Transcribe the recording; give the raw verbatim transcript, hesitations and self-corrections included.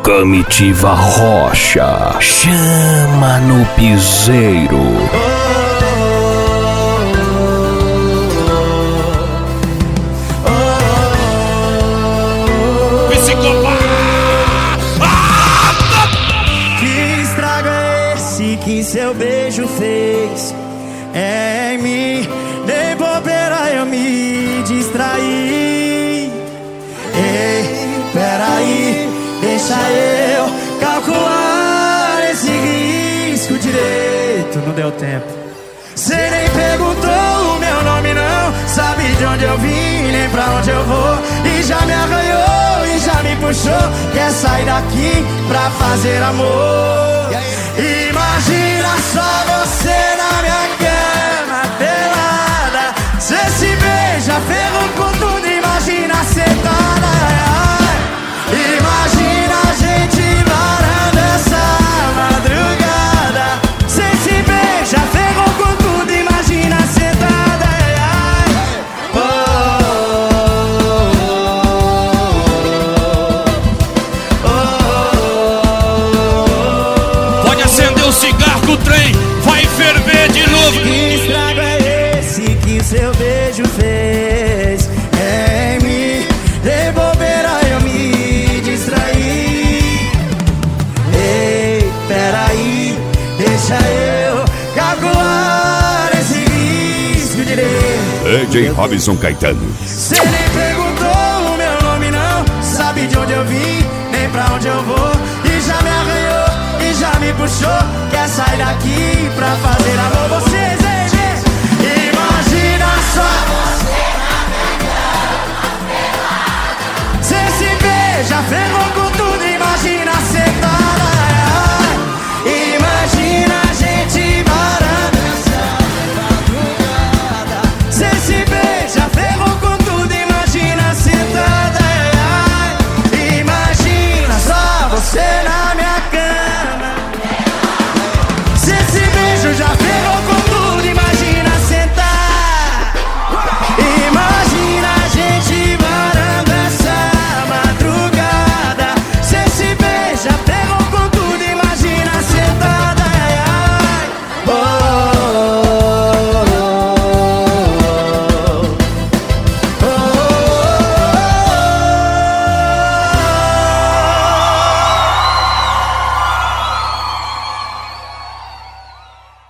Comitiva Rocha, chama no piseiro. Que estrago é esse que seu beijo fez em mim? Nem bobeira eu me distraí. Ei, peraí, deixa eu calcular esse risco direito. Não deu tempo. Cê nem perguntou o meu nome não, sabe de onde eu vim, nem pra onde eu vou. E já me arranhou e já me puxou, quer sair daqui pra fazer amor. Imagina só você na minha cama pelada, cê se beija, ferro com tudo, imagina sentada. Imagina a gente varando essa madrugada, cê se beija, ferro com tudo, imagina sentada. Oh, oh, oh, oh. Pode acender o cigarro que o trem vai ferver de novo. Que estrago é esse que seu beijo fez em mim? De bobeira eu me distraí. Ei, peraí, deixa eu calcular esse risco direito. D J Robson Caetano. Cê nem perguntou o meu nome não, sabe de onde eu vim, nem pra onde eu vou. E já me arranhou e já me puxou, quer sair daqui pra fazer amor. Vocês, hein, gente? Imagina só você na minha cama pelada, cê se beija, ferrou com